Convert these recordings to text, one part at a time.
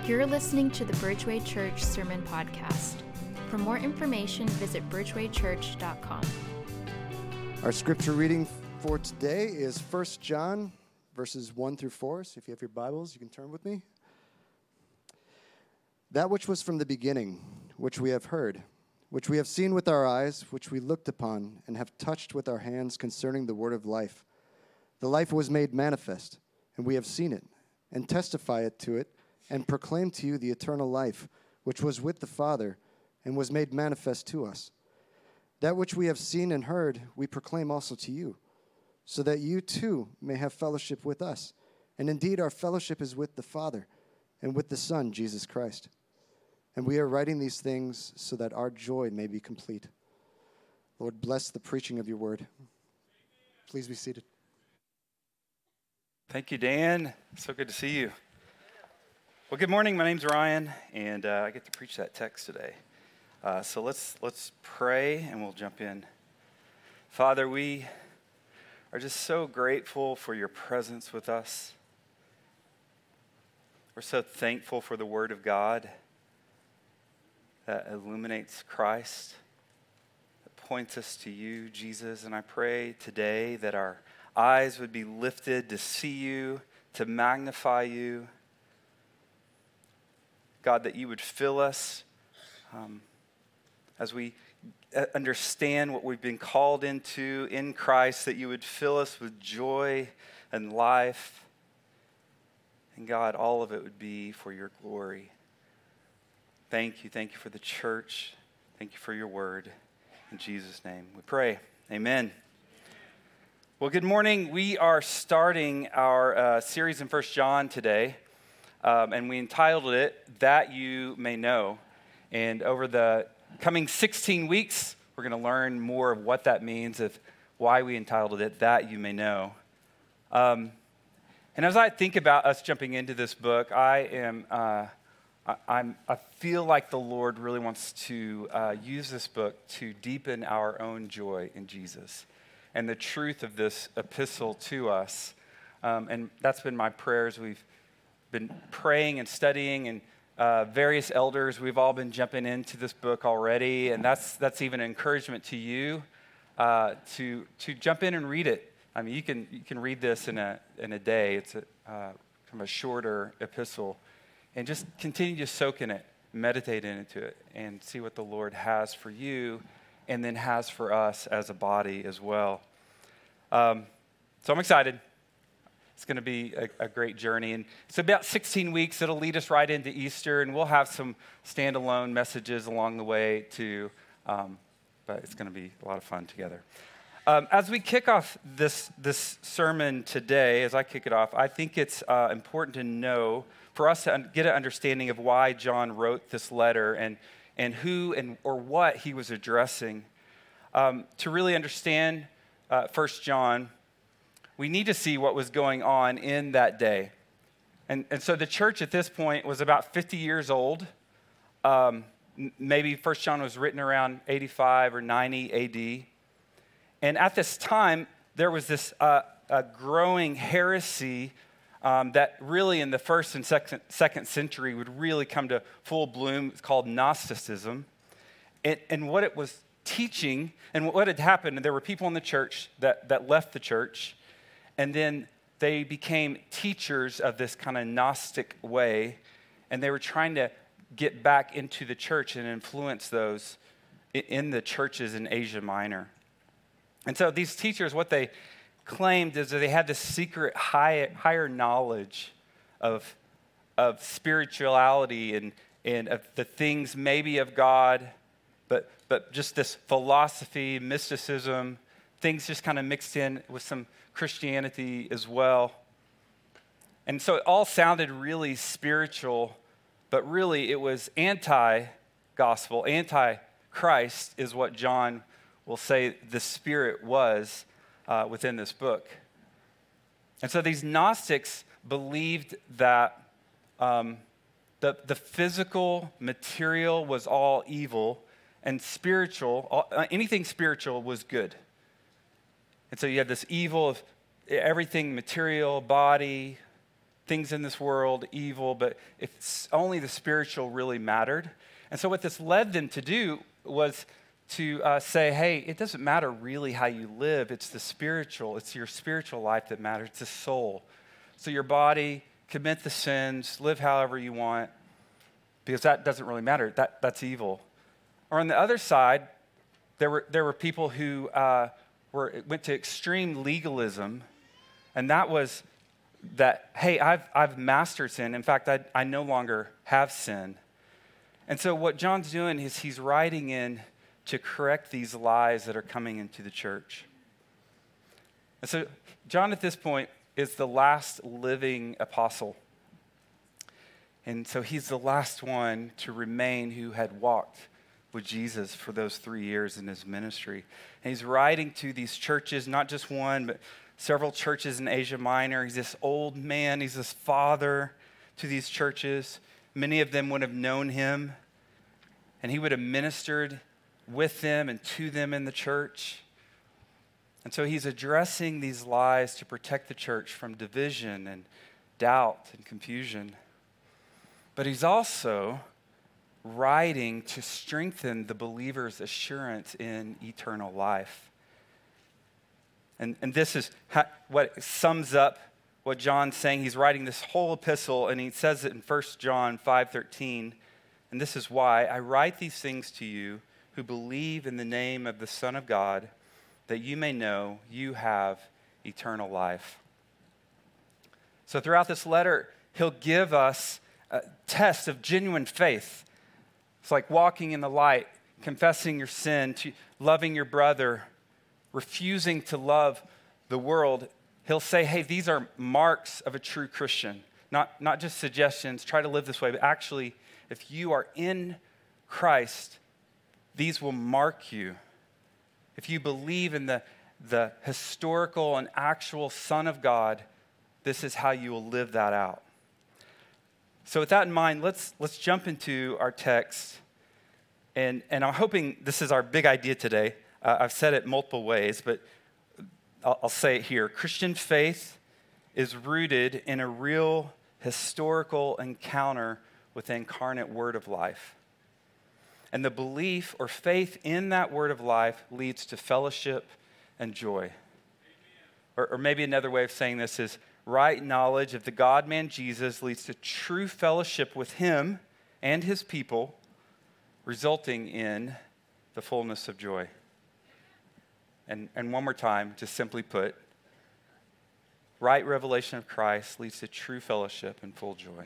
You're listening to the Bridgeway Church Sermon Podcast. For more information, visit bridgewaychurch.com. Our scripture reading for today is 1 John, verses 1 through 4. So if you have your Bibles, you can turn with me. That which was from the beginning, which we have heard, which we have seen with our eyes, which we looked upon, and have touched with our hands concerning the word of life. The life was made manifest, and we have seen it, and testify it to it, and proclaim to you the eternal life, which was with the Father, and was made manifest to us. That which we have seen and heard, we proclaim also to you, so that you too may have fellowship with us. And indeed, our fellowship is with the Father, and with the Son, Jesus Christ. And we are writing these things so that our joy may be complete. Lord, bless the preaching of your word. Please be seated. Thank you, Dan. So good to see you. Well, good morning. My name's Ryan, and I get to preach that text today. So let's pray, and we'll jump in. Father, we are just so grateful for your presence with us. We're so thankful for the Word of God that illuminates Christ, that points us to you, Jesus. And I pray today that our eyes would be lifted to see you, to magnify you. God, that you would fill us as we understand what we've been called into in Christ, that you would fill us with joy and life. And God, all of it would be for your glory. Thank you. Thank you for the church. Thank you for your word. In Jesus' name we pray. Amen. Well, good morning. We are starting our series in 1 John today. And we entitled it, That You May Know. And over the coming 16 weeks, we're going to learn more of what that means, of why we entitled it, That You May Know. And as I think about us jumping into this book, I feel like the Lord really wants to use this book to deepen our own joy in Jesus and the truth of this epistle to us. And that's been my prayers. We've been praying and studying, and various elders, we've all been jumping into this book already, and that's even an encouragement to you to jump in and read it. I mean, you can read this in a day. It's kind of a shorter epistle, and just continue to soak in it, meditate into it, and see what the Lord has for you, and then has for us as a body as well. So I'm excited. It's going to be a great journey. And it's about 16 weeks. It'll lead us right into Easter, and we'll have some standalone messages along the way too. But it's going to be a lot of fun together. As we kick off this sermon today, as I kick it off, I think it's important to know, for us to get an understanding of why John wrote this letter and who or what he was addressing. To really understand 1 John, we need to see what was going on in that day. And so the church at this point was about 50 years old. Maybe 1 John was written around 85 or 90 AD. And at this time, there was this growing heresy that really in the first and second century would really come to full bloom. It's called Gnosticism. And what it was teaching, and what had happened, and there were people in the church that left the church, and then they became teachers of this kind of Gnostic way, and they were trying to get back into the church and influence those in the churches in Asia Minor. And so these teachers, what they claimed is that they had this secret higher knowledge of spirituality and of the things maybe of God, but just this philosophy, mysticism, things just kind of mixed in with some Christianity as well. And so it all sounded really spiritual, but really it was anti-gospel, anti-Christ is what John will say the Spirit was within this book. And so these Gnostics believed that the physical, material was all evil, and spiritual, anything spiritual was good. And so you had this evil of everything material, body, things in this world, evil, but if only the spiritual really mattered. And so what this led them to do was to say, hey, it doesn't matter really how you live. It's the spiritual. It's your spiritual life that matters. It's the soul. So your body, commit the sins, live however you want, because that doesn't really matter. That's evil. Or on the other side, there were people who went to extreme legalism, and that was that, hey, I've mastered sin. In fact, I no longer have sin. And so what John's doing is he's writing in to correct these lies that are coming into the church. And so John at this point is the last living apostle. And so he's the last one to remain who had walked with Jesus for those 3 years in his ministry. And he's writing to these churches, not just one, but several churches in Asia Minor. He's this old man, he's this father to these churches. Many of them would have known him, and he would have ministered with them and to them in the church. And so he's addressing these lies to protect the church from division and doubt and confusion. But he's also writing to strengthen the believer's assurance in eternal life. And this is what sums up what John's saying. He's writing this whole epistle, and he says it in 1 John 5:13. And this is why I write these things to you who believe in the name of the Son of God, that you may know you have eternal life. So throughout this letter, he'll give us a test of genuine faith. It's like walking in the light, confessing your sin, loving your brother, refusing to love the world. He'll say, hey, these are marks of a true Christian. Not just suggestions, try to live this way, but actually, if you are in Christ, these will mark you. If you believe in the historical and actual Son of God, this is how you will live that out. So with that in mind, let's jump into our text. And I'm hoping this is our big idea today. I've said it multiple ways, but I'll say it here. Christian faith is rooted in a real historical encounter with the incarnate Word of life. And the belief or faith in that Word of life leads to fellowship and joy. Or maybe another way of saying this is right knowledge of the God-man Jesus leads to true fellowship with him and his people, resulting in the fullness of joy. And one more time, just simply put, right revelation of Christ leads to true fellowship and full joy.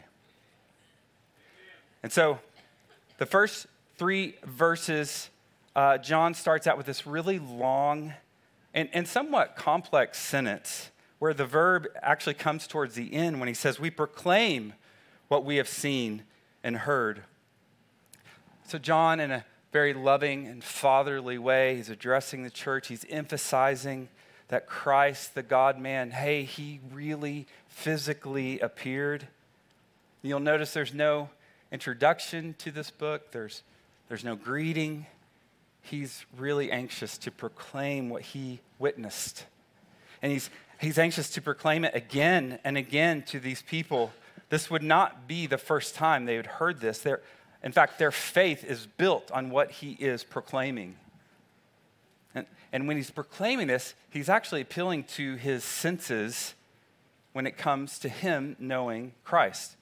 And so the first 3 verses, John starts out with this really long and somewhat complex sentence where the verb actually comes towards the end when he says, we proclaim what we have seen and heard. So John, in a very loving and fatherly way, he's addressing the church. He's emphasizing that Christ, the God-man, hey, he really physically appeared. You'll notice there's no introduction to this book. There's no greeting. He's really anxious to proclaim what he witnessed. And he's anxious to proclaim it again and again to these people. This would not be the first time they had heard this. In fact, their faith is built on what he is proclaiming. And when he's proclaiming this, he's actually appealing to his senses when it comes to him knowing Christ.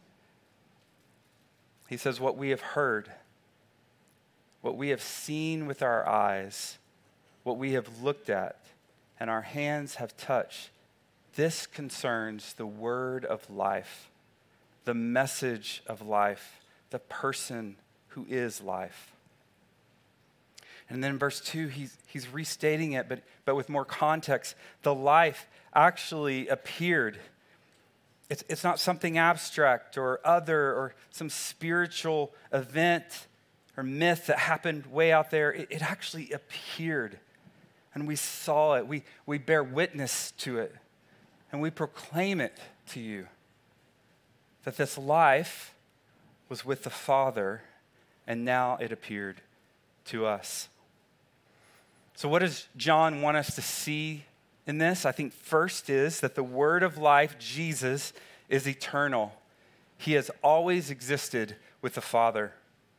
He says, what we have heard, what we have seen with our eyes, what we have looked at, and our hands have touched, this concerns the word of life, the message of life, the person who is life. And then in verse 2, he's restating it, but with more context. The life actually appeared. It's not something abstract or other or some spiritual event or myth that happened way out there. It actually appeared, and we saw it. We bear witness to it, and we proclaim it to you, that this life was with the Father, and now it appeared to us. So what does John want us to see in this? I think first is that the word of life, Jesus, is eternal. He has always existed with the Father.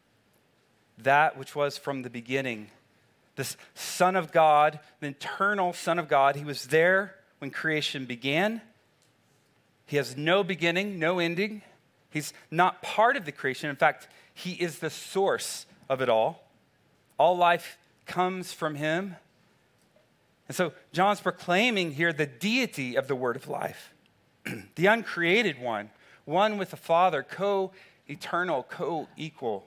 That which was from the beginning, this Son of God, the eternal Son of God, he was there when creation began. He has no beginning, no ending. He's not part of the creation. In fact, he is the source of it all. All life comes from him. And so John's proclaiming here the deity of the Word of life, the uncreated one with the Father, co-eternal, co-equal.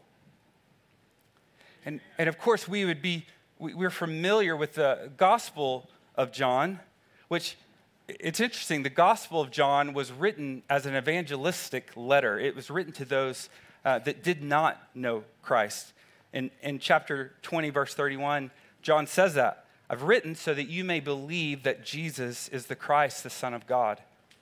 And of course, we're familiar with the Gospel of John, which it's interesting. The Gospel of John was written as an evangelistic letter. It was written to those that did not know Christ. In chapter 20, verse 31, John says that, I've written so that you may believe that Jesus is the Christ, the Son of God.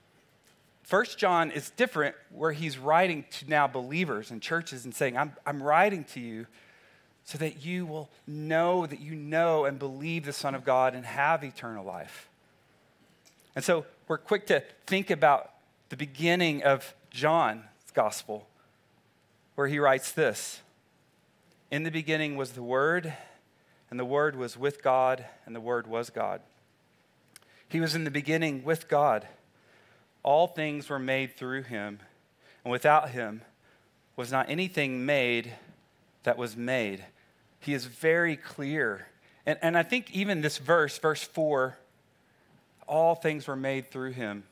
1 John is different, where he's writing to now believers and churches and saying, I'm writing to you so that you will know that you know and believe the Son of God and have eternal life. And so we're quick to think about the beginning of John's gospel, where he writes this: in the beginning was the Word, and the Word was with God, and the Word was God. He was in the beginning with God. All things were made through him, and without him was not anything made that was made. He is very clear. And I think even this verse 4, all things were made through him,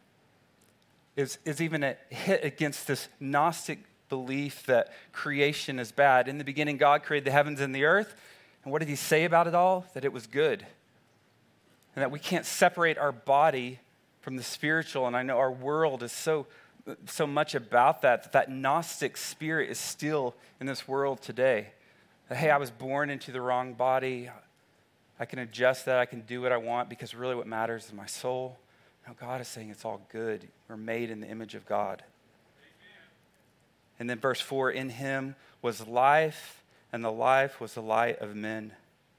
is even a hit against this Gnostic belief that creation is bad. In the beginning, God created the heavens and the earth. And what did he say about it all? That it was good. And that we can't separate our body from the spiritual. And I know our world is so much about that Gnostic spirit is still in this world today. That, hey, I was born into the wrong body. I can adjust that. I can do what I want because really what matters is my soul. Now God is saying it's all good. We're made in the image of God. Amen. And then verse 4, in him was life, and the life was the light of men.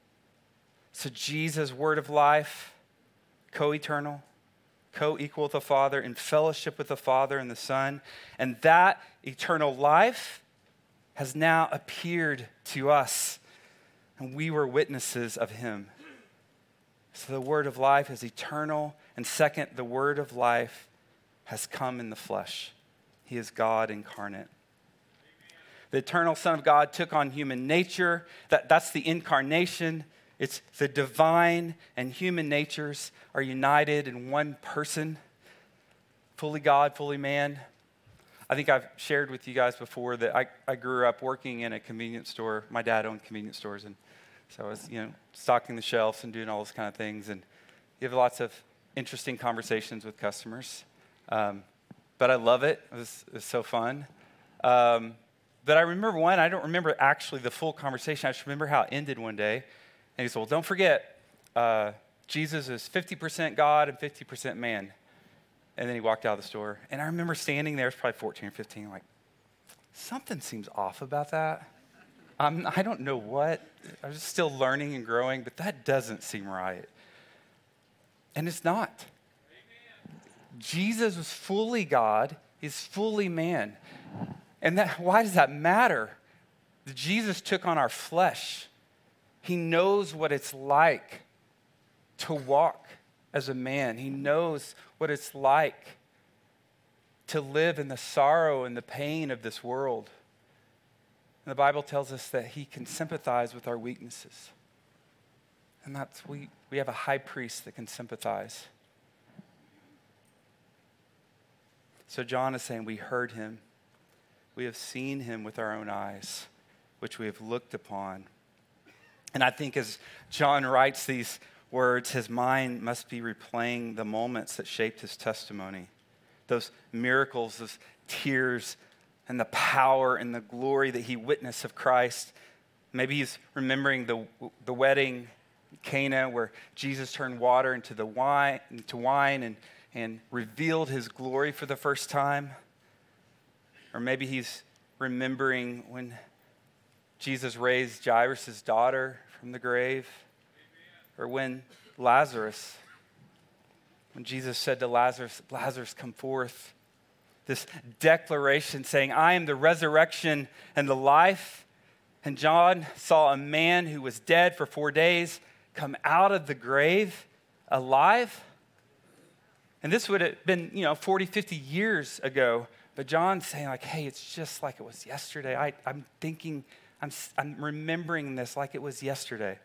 So Jesus, word of life, co-eternal, co-equal with the Father, in fellowship with the Father and the Son. And that eternal life has now appeared to us. And we were witnesses of him. So the word of life is eternal. And second, the word of life has come in the flesh. He is God incarnate. The eternal Son of God took on human nature. That's the incarnation. It's the divine and human natures are united in one person. Fully God, fully man. I think I've shared with you guys before that I grew up working in a convenience store. My dad owned convenience stores, and so I was, stocking the shelves and doing all those kind of things. And you have lots of interesting conversations with customers. But I love it. It was so fun. But I remember one, I don't remember actually the full conversation. I just remember how it ended one day. And he said, well, don't forget, Jesus is 50% God and 50% man. And then he walked out of the store. And I remember standing there, it's probably 14 or 15, like, something seems off about that. I don't know what. I was still learning and growing, but that doesn't seem right. And it's not. Amen. Jesus was fully God. He's fully man. And why does that matter? Jesus took on our flesh. He knows what it's like to walk as a man. He knows what it's like to live in the sorrow and the pain of this world. And the Bible tells us that he can sympathize with our weaknesses. And we have a high priest that can sympathize. So John is saying we heard him. We have seen him with our own eyes, which we have looked upon. And I think as John writes these words, his mind must be replaying the moments that shaped his testimony. Those miracles, those tears, and the power and the glory that he witnessed of Christ. Maybe he's remembering the wedding in Cana where Jesus turned water into wine and revealed his glory for the first time. Or maybe he's remembering when Jesus raised Jairus' daughter from the grave. Or when Jesus said to Lazarus, Lazarus, come forth. this declaration saying, I am the resurrection and the life. And John saw a man who was dead for 4 days come out of the grave alive. And this would have been, 40, 50 years ago. But John's saying like, hey, it's just like it was yesterday. I'm remembering this like it was yesterday.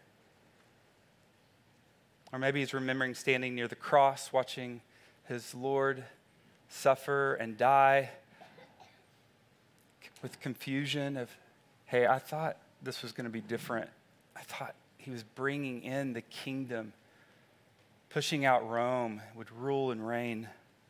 Or maybe he's remembering standing near the cross, watching his Lord suffer and die with confusion of, hey, I thought this was going to be different. I thought he was bringing in the kingdom, pushing out Rome, would rule and reign.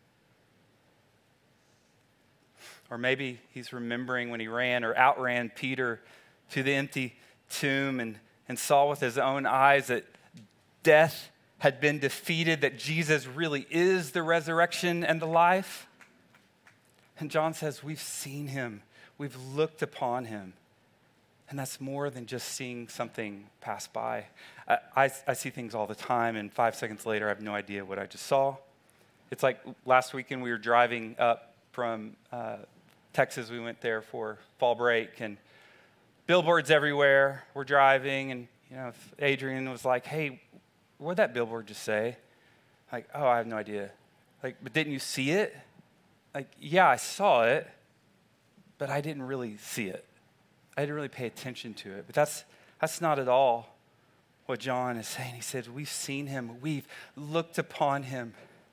Or maybe he's remembering when he ran or outran Peter to the empty tomb and saw with his own eyes that death had been defeated, that Jesus really is the resurrection and the life. And John says, we've seen him. We've looked upon him. And that's more than just seeing something pass by. I see things all the time, and 5 seconds later, I have no idea what I just saw. It's like last weekend we were driving up from Texas. We went there for fall break, and billboards everywhere. We're driving, and Adrian was like, hey, what did that billboard just say? Like, oh, I have no idea. Like, but didn't you see it? Like, yeah, I saw it, but I didn't really see it. I didn't really pay attention to it. But that's not at all what John is saying. He said, we've seen him. We've looked upon him.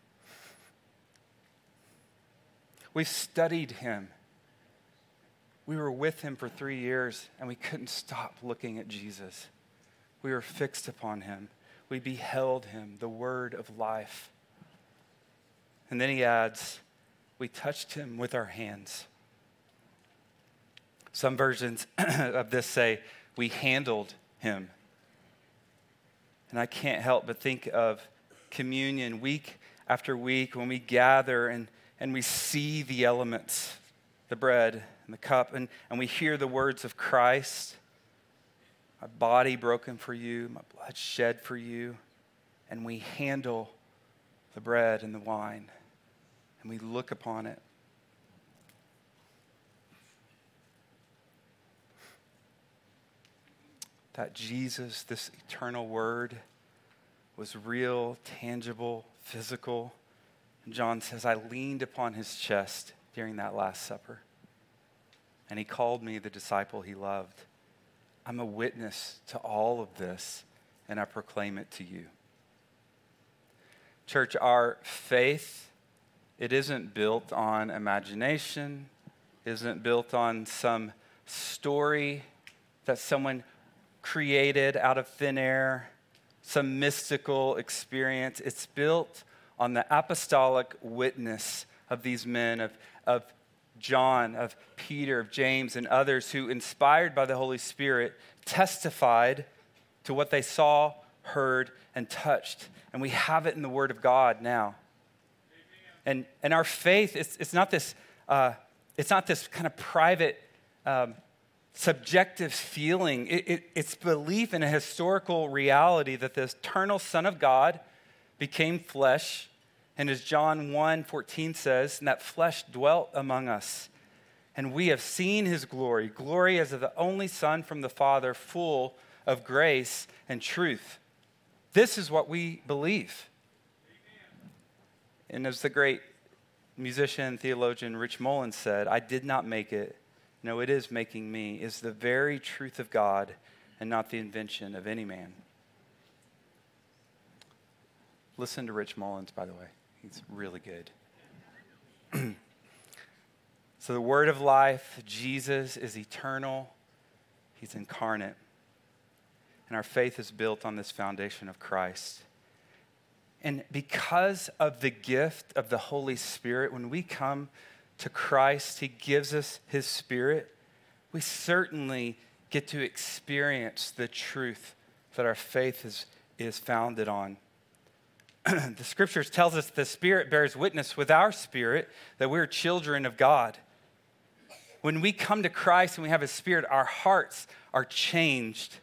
We've studied him. We were with him for 3 years, and we couldn't stop looking at Jesus. We were fixed upon him. We beheld him, the word of life. And then he adds, we touched him with our hands. Some versions of this say, we handled him. And I can't help but think of communion week after week when we gather and we see the elements, the bread and the cup, and we hear the words of Christ. My body broken for you, my blood shed for you. And we handle the bread and the wine, and we look upon it. That Jesus, this eternal word, was real, tangible, physical. And John says, I leaned upon his chest during that Last Supper, and he called me the disciple he loved. I'm a witness to all of this, and I proclaim it to you. Church, our faith, it isn't built on imagination, isn't built on some story that someone created out of thin air, some mystical experience. It's built on the apostolic witness of these men, of John, of Peter, of James, and others who, inspired by the Holy Spirit, testified to what they saw, heard, and touched. And we have it in the Word of God now. And our faith, it's not this kind of private, subjective feeling. It's belief in a historical reality that the eternal Son of God became flesh. And as John 1:14 says, and that flesh dwelt among us. And we have seen his glory, glory as of the only Son from the Father, full of grace and truth. This is what we believe. And as the great musician, theologian Rich Mullins said, I did not make it. No, it is making me. Is the very truth of God and not the invention of any man. Listen to Rich Mullins, by the way. He's really good. So the word of life, Jesus, is eternal. He's incarnate. And our faith is built on this foundation of Christ. And because of the gift of the Holy Spirit, when we come to Christ, he gives us his Spirit, we certainly get to experience the truth that our faith is founded on. The scriptures tells us the Spirit bears witness with our spirit that we're children of God. When we come to Christ and we have his Spirit, our hearts are changed.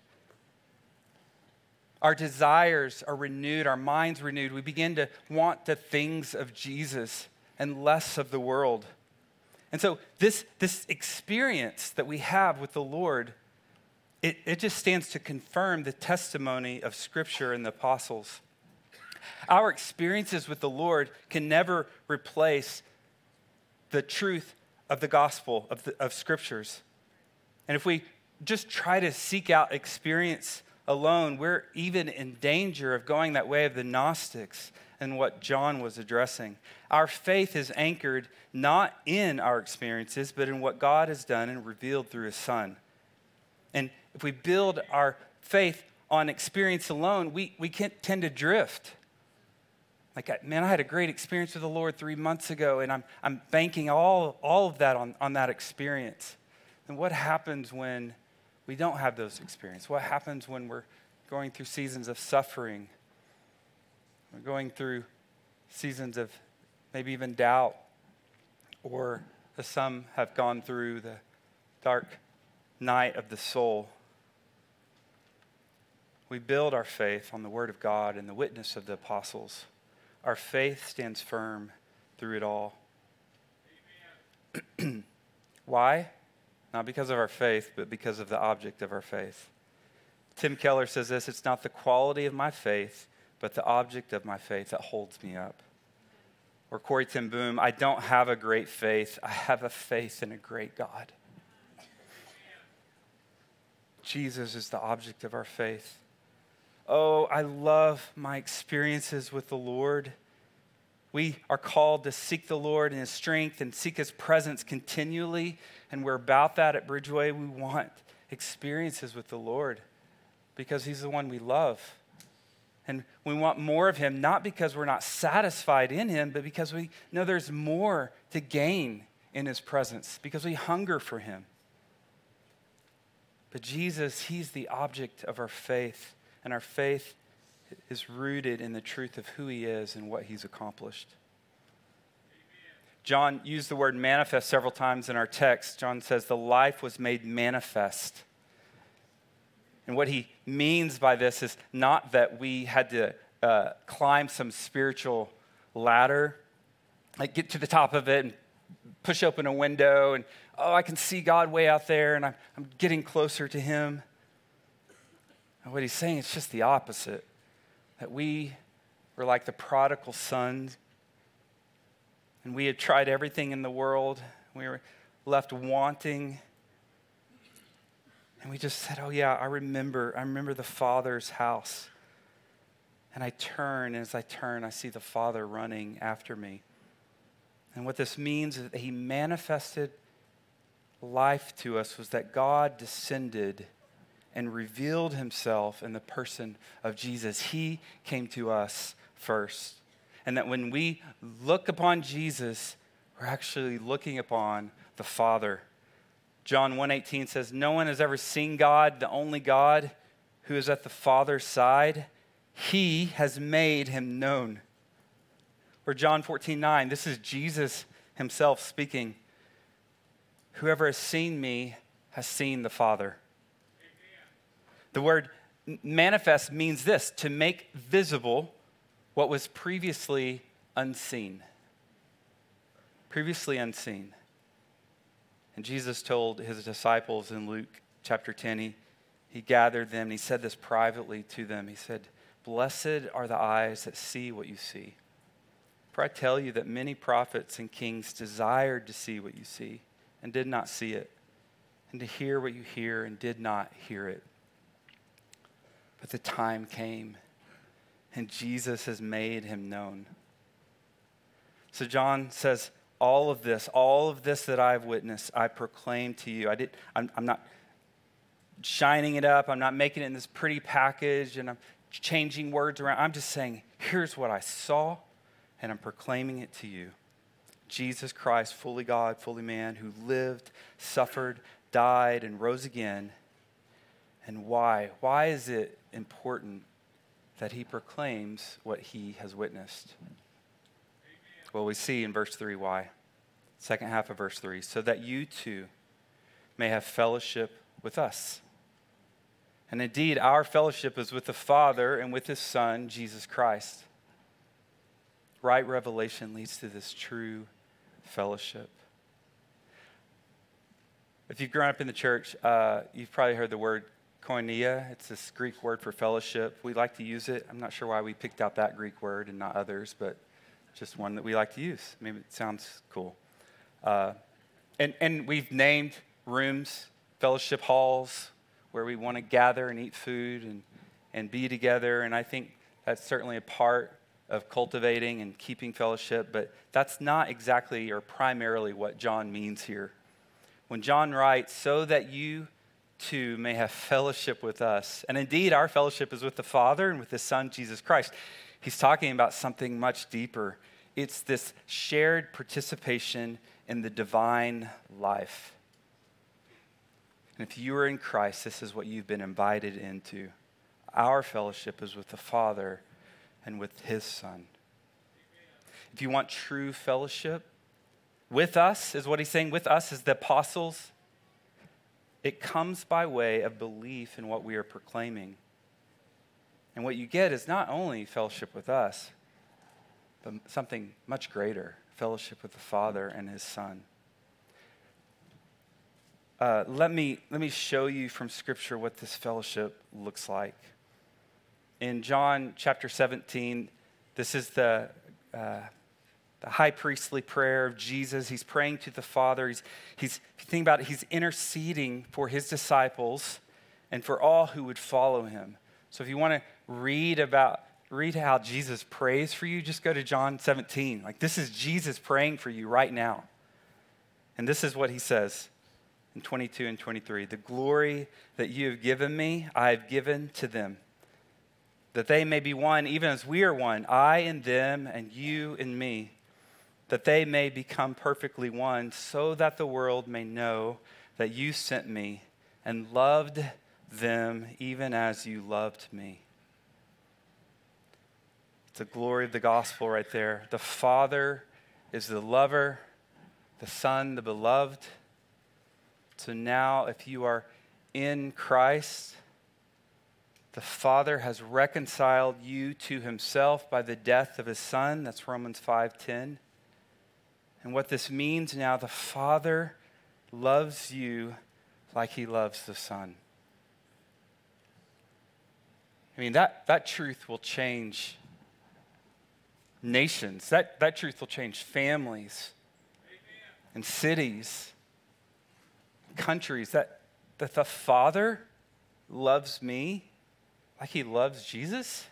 Our desires are renewed, our minds renewed. We begin to want the things of Jesus and less of the world. And so this experience that we have with the Lord, it just stands to confirm the testimony of Scripture and the apostles. Our experiences with the Lord can never replace the truth of the gospel, of Scriptures. And if we just try to seek out experience alone, we're even in danger of going that way of the Gnostics and what John was addressing. Our faith is anchored not in our experiences, but in what God has done and revealed through his Son. And if we build our faith on experience alone, we can tend to drift. Like, man, I had a great experience with the Lord 3 months ago, and I'm banking all of that on that experience. And what happens when we don't have those experiences? What happens when we're going through seasons of suffering? We're going through seasons of maybe even doubt, or as some have gone through the dark night of the soul. We build our faith on the Word of God and the witness of the apostles. Our faith stands firm through it all. Why? Not because of our faith, but because of the object of our faith. Tim Keller says this: it's not the quality of my faith, but the object of my faith that holds me up. Or Corrie ten Boom, I don't have a great faith, I have a faith in a great God. Jesus is the object of our faith. Oh, I love my experiences with the Lord. We are called to seek the Lord in his strength and seek his presence continually. And we're about that at Bridgeway. We want experiences with the Lord because he's the one we love. And we want more of him, not because we're not satisfied in him, but because we know there's more to gain in his presence, because we hunger for him. But Jesus, he's the object of our faith, and our faith is rooted in the truth of who he is and what he's accomplished. John used the word manifest several times in our text. John says the life was made manifest. And what he means by this is not that we had to climb some spiritual ladder, like get to the top of it and push open a window and, oh, I can see God way out there and I'm getting closer to him. And what he's saying is just the opposite, that we were like the prodigal sons, and we had tried everything in the world. We were left wanting. And we just said, oh yeah, I remember the Father's house. And I turn, and as I turn, I see the Father running after me. And what this means is that he manifested life to us, was that God descended and revealed himself in the person of Jesus. He came to us first. And that when we look upon Jesus, we're actually looking upon the Father. John 1:18 says, no one has ever seen God, the only God who is at the Father's side. He has made him known. Or John 14:9, this is Jesus himself speaking. Whoever has seen me has seen the Father. The word manifest means this: to make visible what was previously unseen. Previously unseen. And Jesus told his disciples in Luke chapter 10, he gathered them and he said this privately to them. He said, blessed are the eyes that see what you see. For I tell you that many prophets and kings desired to see what you see and did not see it, and to hear what you hear and did not hear it. But the time came, and Jesus has made him known. So John says, all of this that I've witnessed, I proclaim to you. I'm not shining it up. I'm not making it in this pretty package, and I'm changing words around. I'm just saying, here's what I saw, and I'm proclaiming it to you. Jesus Christ, fully God, fully man, who lived, suffered, died, and rose again. And why? Why is it important that he proclaims what he has witnessed? Well, we see in verse 3 why. Second half of verse 3. So that you too may have fellowship with us. And indeed, our fellowship is with the Father and with his Son, Jesus Christ. Right revelation leads to this true fellowship. If you've grown up in the church, you've probably heard the word koinonia. It's this Greek word for fellowship. We like to use it. I'm not sure why we picked out that Greek word and not others, but just one that we like to use. Maybe it sounds cool. And we've named rooms, fellowship halls, where we want to gather and eat food and be together. And I think that's certainly a part of cultivating and keeping fellowship, but that's not exactly or primarily what John means here. When John writes, so that you too may have fellowship with us, and indeed our fellowship is with the Father and with His Son, Jesus Christ, he's talking about something much deeper. It's this shared participation in the divine life. And if you are in Christ, this is what you've been invited into. Our fellowship is with the Father and with His Son. If you want true fellowship with us, is what he's saying, with us as the apostles, it comes by way of belief in what we are proclaiming. And what you get is not only fellowship with us, but something much greater, fellowship with the Father and His Son. Let me show you from Scripture what this fellowship looks like. In John chapter 17, this is the high priestly prayer of Jesus. He's praying to the Father. He's if you think about it, he's interceding for his disciples and for all who would follow him. So if you want to read how Jesus prays for you, just go to John 17. Like, this is Jesus praying for you right now. And this is what he says in 22 and 23. The glory that you have given me, I have given to them, that they may be one, even as we are one, I and them and you and me, that they may become perfectly one, so that the world may know that you sent me and loved them even as you loved me. It's the glory of the gospel right there. The Father is the lover, the Son, the beloved. So now, if you are in Christ, the Father has reconciled you to Himself by the death of His Son. That's Romans 5:10. And what this means now, the Father loves you like He loves the Son. I mean, that truth will change nations. That truth will change families. Amen. And cities, countries. That the Father loves me like He loves Jesus.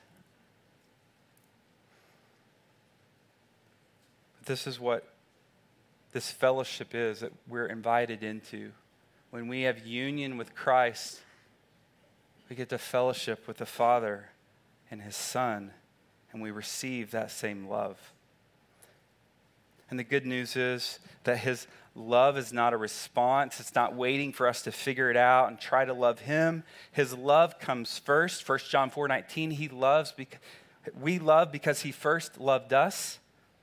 This is what this fellowship is that we're invited into. When we have union with Christ, we get to fellowship with the Father and His Son, and we receive that same love. And the good news is that His love is not a response. It's not waiting for us to figure it out and try to love Him. His love comes first. 1 John 4:19, we love because He first loved us.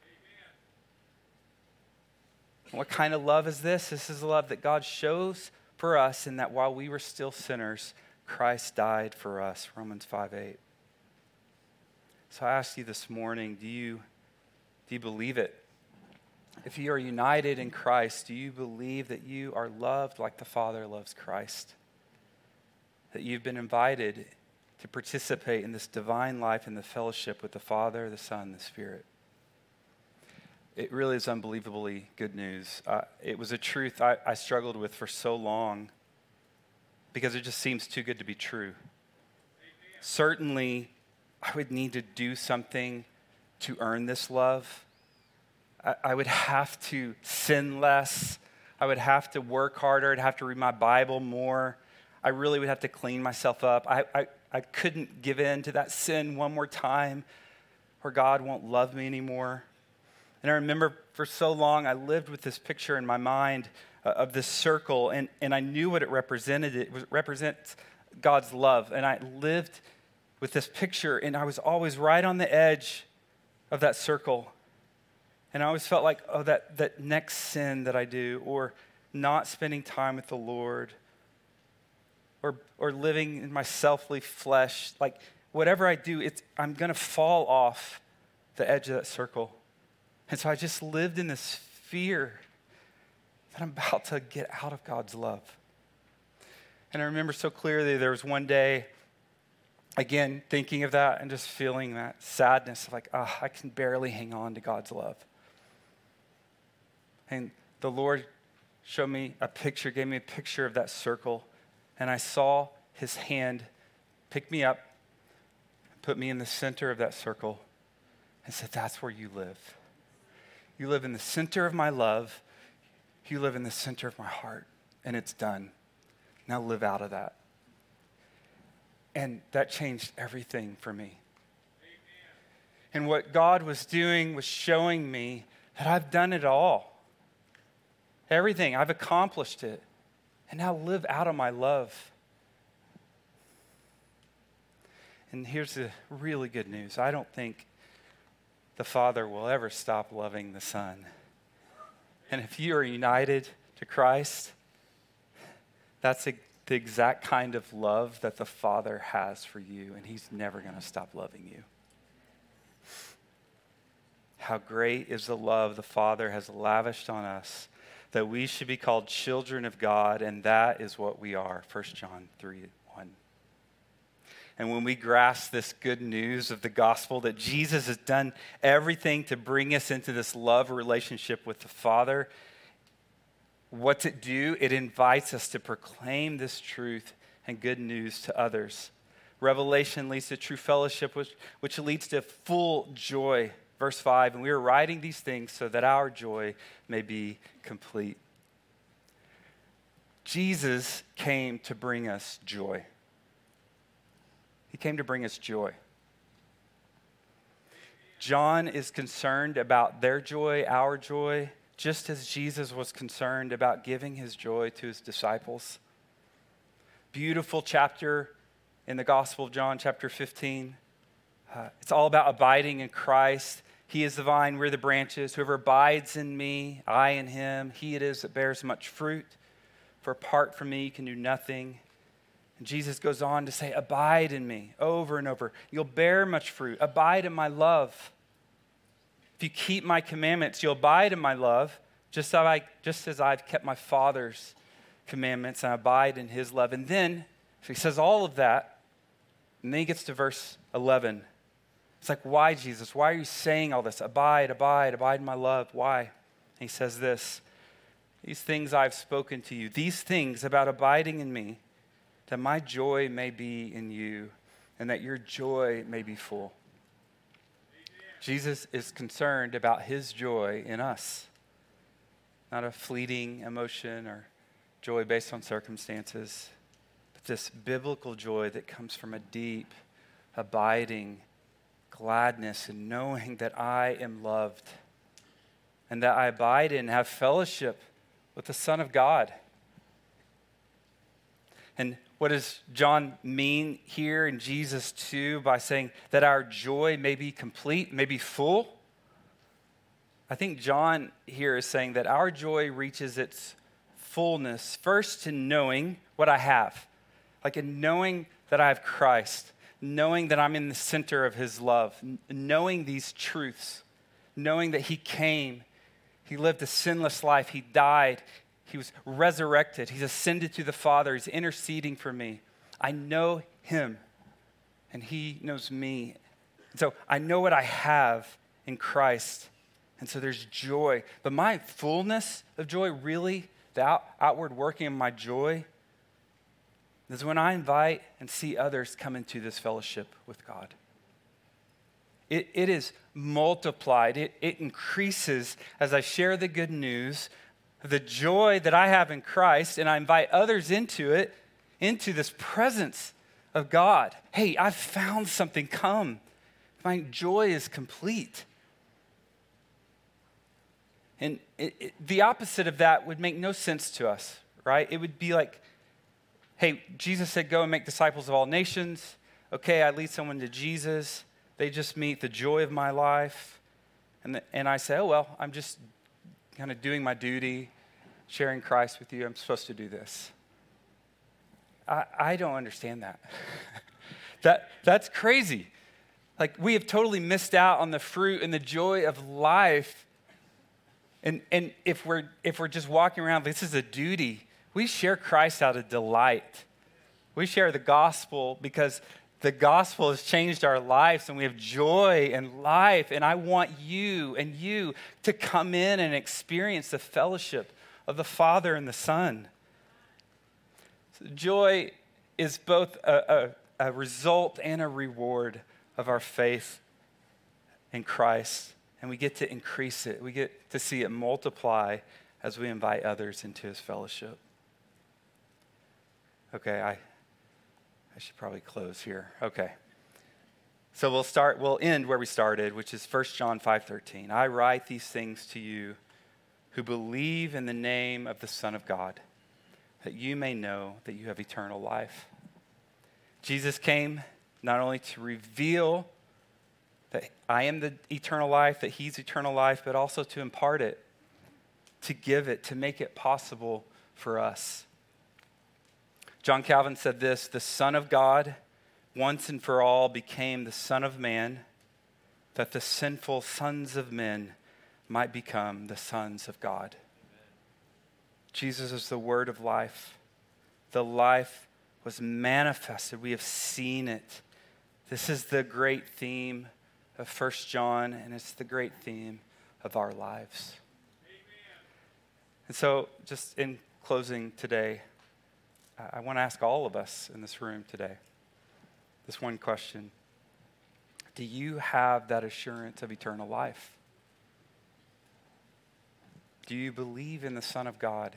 What kind of love is this? This is the love that God shows for us, in that while we were still sinners, Christ died for us. Romans 5:8. So I ask you this morning, do you believe it? If you are united in Christ, do you believe that you are loved like the Father loves Christ? That you've been invited to participate in this divine life in the fellowship with the Father, the Son, the Spirit? It really is unbelievably good news. It was a truth I struggled with for so long because it just seems too good to be true. Amen. Certainly, I would need to do something to earn this love. I would have to sin less. I would have to work harder. I'd have to read my Bible more. I really would have to clean myself up. I couldn't give in to that sin one more time, or God won't love me anymore. And I remember for so long, I lived with this picture in my mind of this circle, and I knew what it represented. It represents God's love. And I lived with this picture, and I was always right on the edge of that circle. And I always felt like, oh, that next sin that I do, or not spending time with the Lord, or living in my selfly flesh, like whatever I do, I'm going to fall off the edge of that circle. And so I just lived in this fear that I'm about to get out of God's love. And I remember so clearly there was one day, again, thinking of that and just feeling that sadness of like, I can barely hang on to God's love. And the Lord showed me a picture, gave me a picture of that circle, and I saw his hand pick me up, put me in the center of that circle, and said, that's where you live. You live in the center of my love. You live in the center of my heart, and it's done. Now live out of that. And that changed everything for me. And what God was doing was showing me that I've done it all. Everything, I've accomplished it. And now live out of my love. And here's the really good news. I don't think the Father will ever stop loving the Son. And if you are united to Christ, that's the exact kind of love that the Father has for you, and he's never going to stop loving you. How great is the love the Father has lavished on us, that we should be called children of God, and that is what we are. 1 John 3:1. And when we grasp this good news of the gospel that Jesus has done everything to bring us into this love relationship with the Father, what's it do? It invites us to proclaim this truth and good news to others. Revelation leads to true fellowship, which leads to full joy. Verse 5, and we are writing these things so that our joy may be complete. Jesus came to bring us joy. He came to bring us joy. John is concerned about their joy, our joy, just as Jesus was concerned about giving his joy to his disciples. Beautiful chapter in the Gospel of John, chapter 15. It's all about abiding in Christ. He is the vine, we're the branches. Whoever abides in me, I in him, he it is that bears much fruit. For apart from me, you can do nothing. And Jesus goes on to say, abide in me over and over. You'll bear much fruit. Abide in my love. If you keep my commandments, you'll abide in my love, just as I've kept my Father's commandments and abide in his love. And then, so he says all of that, and then he gets to verse 11. It's like, why, Jesus? Why are you saying all this? Abide, abide, abide in my love. Why? And he says this, these things I've spoken to you, these things about abiding in me, that my joy may be in you and that your joy may be full. Jesus is concerned about his joy in us, not a fleeting emotion or joy based on circumstances, but this biblical joy that comes from a deep, abiding gladness in knowing that I am loved and that I abide in, have fellowship with the Son of God. And what does John mean here in Jesus 2 by saying that our joy may be complete, may be full? I think John here is saying that our joy reaches its fullness first in knowing what I have, like in knowing that I have Christ, knowing that I'm in the center of his love, knowing these truths, knowing that he came, he lived a sinless life, he died, he was resurrected, he's ascended to the Father, he's interceding for me. I know him, and he knows me. And so I know what I have in Christ, and so there's joy. But my fullness of joy, really, the outward working of my joy, is when I invite and see others come into this fellowship with God. It is multiplied. It increases as I share the good news, the joy that I have in Christ, and I invite others into it, into this presence of God. Hey, I've found something. Come. My joy is complete. And the opposite of that would make no sense to us, right? It would be like, hey, Jesus said, go and make disciples of all nations. Okay, I lead someone to Jesus. They just meet the joy of my life. And I say, oh, well, I'm just kind of doing my duty, sharing Christ with you. I'm supposed to do this. I don't understand that. That's crazy. Like, we have totally missed out on the fruit and the joy of life And if we're just walking around, this is a duty. We share Christ out of delight. We share the gospel because the gospel has changed our lives and we have joy and life. And I want you and you to come in and experience the fellowship of the Father and the Son. So joy is both a result and a reward of our faith in Christ. And we get to increase it. We get to see it multiply as we invite others into his fellowship. Okay, I should probably close here. Okay. So we'll end where we started, which is 1 John 5:13. I write these things to you who believe in the name of the Son of God, that you may know that you have eternal life. Jesus came not only to reveal that I am the eternal life, that he's eternal life, but also to impart it, to give it, to make it possible for us. John Calvin said this, the Son of God once and for all became the Son of Man, that the sinful sons of men might become the sons of God. Amen. Jesus is the word of life. The life was manifested. We have seen it. This is the great theme of 1 John, and it's the great theme of our lives. Amen. And so, just in closing today, I want to ask all of us in this room today this one question. Do you have that assurance of eternal life? Do you believe in the Son of God?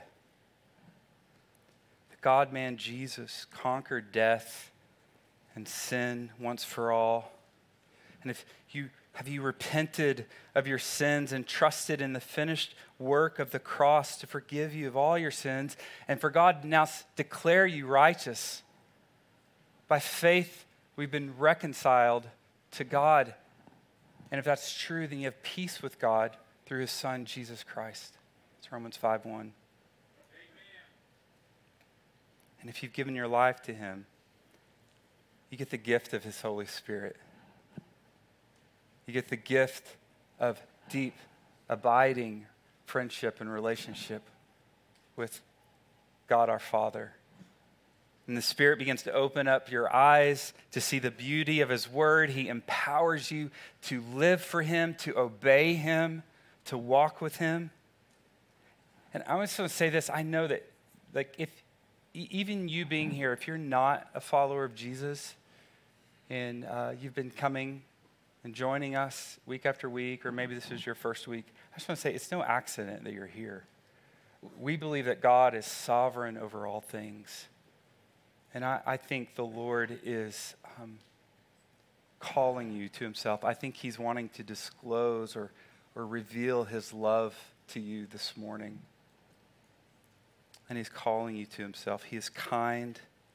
The God-man Jesus conquered death and sin once for all. And have you repented of your sins and trusted in the finished work of the cross to forgive you of all your sins and for God to now declare you righteous? By faith, we've been reconciled to God. And if that's true, then you have peace with God through his Son, Jesus Christ. It's Romans 5:1. Amen. And if you've given your life to him, you get the gift of his Holy Spirit. You get the gift of deep, abiding friendship and relationship with God our Father. And the Spirit begins to open up your eyes to see the beauty of his word. He empowers you to live for him, to obey him, to walk with him. And I just want to say this. I know that if even you being here, if you're not a follower of Jesus and you've been coming and joining us week after week, or maybe this is your first week, I just want to say it's no accident that you're here. We believe that God is sovereign over all things. And I think the Lord is calling you to himself. I think he's wanting to disclose or reveal his love to you this morning. And he's calling you to himself. He is kind.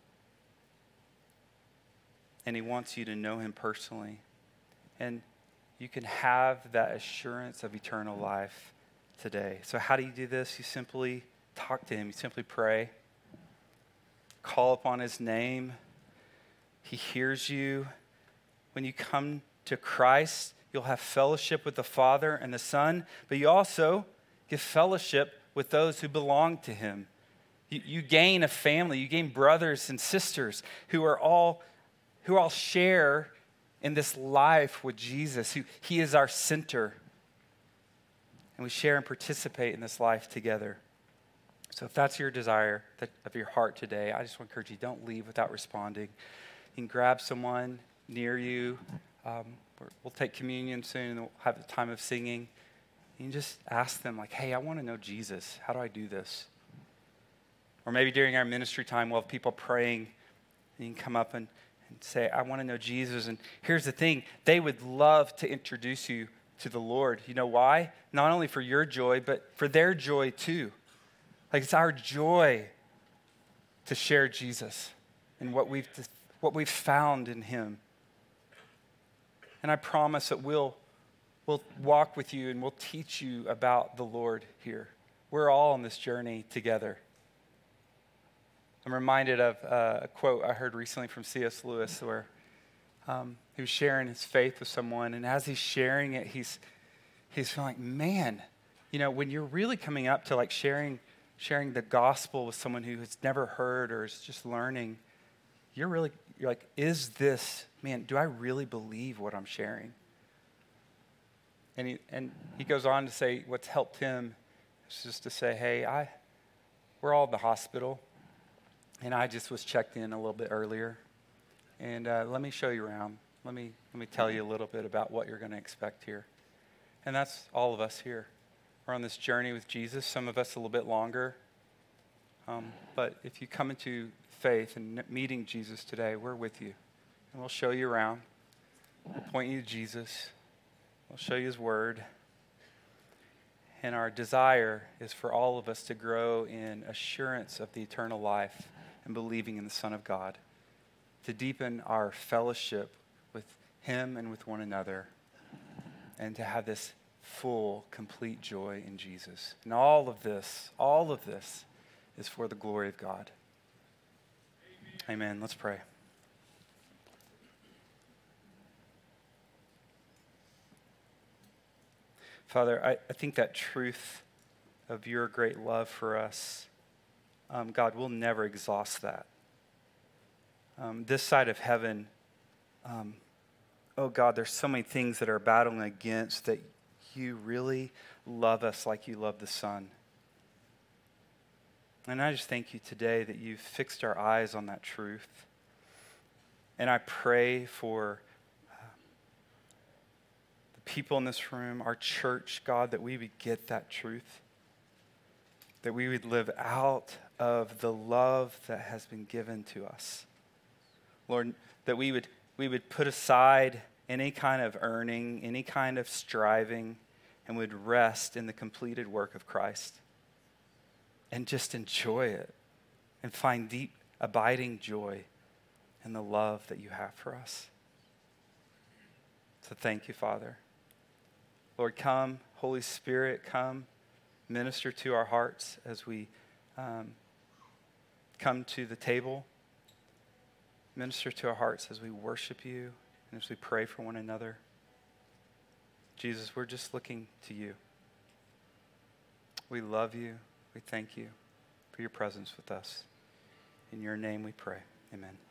And he wants you to know him personally. And you can have that assurance of eternal life today. So how do you do this? You simply talk to him. You simply pray. Call upon his name. He hears you. When you come to Christ, you'll have fellowship with the Father and the Son, but you also get fellowship with those who belong to him. You gain a family. You gain brothers and sisters who all share in this life with Jesus. He is our center. And we share and participate in this life together. So if that's your desire of your heart today, I just want to encourage you, don't leave without responding. You can grab someone near you. We'll take communion soon and we'll have the time of singing. You can just ask them like, hey, I want to know Jesus. How do I do this? Or maybe during our ministry time, we'll have people praying. And you can come up and say, I want to know Jesus. And here's the thing. They would love to introduce you to the Lord. You know why? Not only for your joy, but for their joy too. Like it's our joy to share Jesus and what we've found in him. And I promise that we'll walk with you and we'll teach you about the Lord here. We're all on this journey together. I'm reminded of a quote I heard recently from C.S. Lewis where he was sharing his faith with someone, and as he's sharing it, he's feeling like, man, when you're really coming up to like sharing the gospel with someone who has never heard or is just learning, you're like, do I really believe what I'm sharing? And he goes on to say what's helped him is just to say, hey, we're all in the hospital, and I just was checked in a little bit earlier, and let me show you around. Let me tell you a little bit about what you're going to expect here. And that's all of us here. We're on this journey with Jesus, some of us a little bit longer. But if you come into faith and meeting Jesus today, we're with you. And we'll show you around. We'll point you to Jesus. We'll show you his word. And our desire is for all of us to grow in assurance of the eternal life and believing in the Son of God, to deepen our fellowship with him and with one another, and to have this full, complete joy in Jesus. And all of this is for the glory of God. Amen. Let's pray. Father, I think that truth of your great love for us, God, we'll never exhaust that. This side of heaven, oh God, there's so many things that are battling against that you really love us like you love the Son. And I just thank you today that you've fixed our eyes on that truth. And I pray for the people in this room, our church, God, that we would get that truth, that we would live out of the love that has been given to us. Lord, that we would put aside any kind of earning, any kind of striving, and would rest in the completed work of Christ and just enjoy it and find deep, abiding joy in the love that you have for us. So thank you, Father. Lord, come, Holy Spirit, come, minister to our hearts as we come to the table. Minister to our hearts as we worship you and as we pray for one another. Jesus, we're just looking to you. We love you. We thank you for your presence with us. In your name we pray. Amen.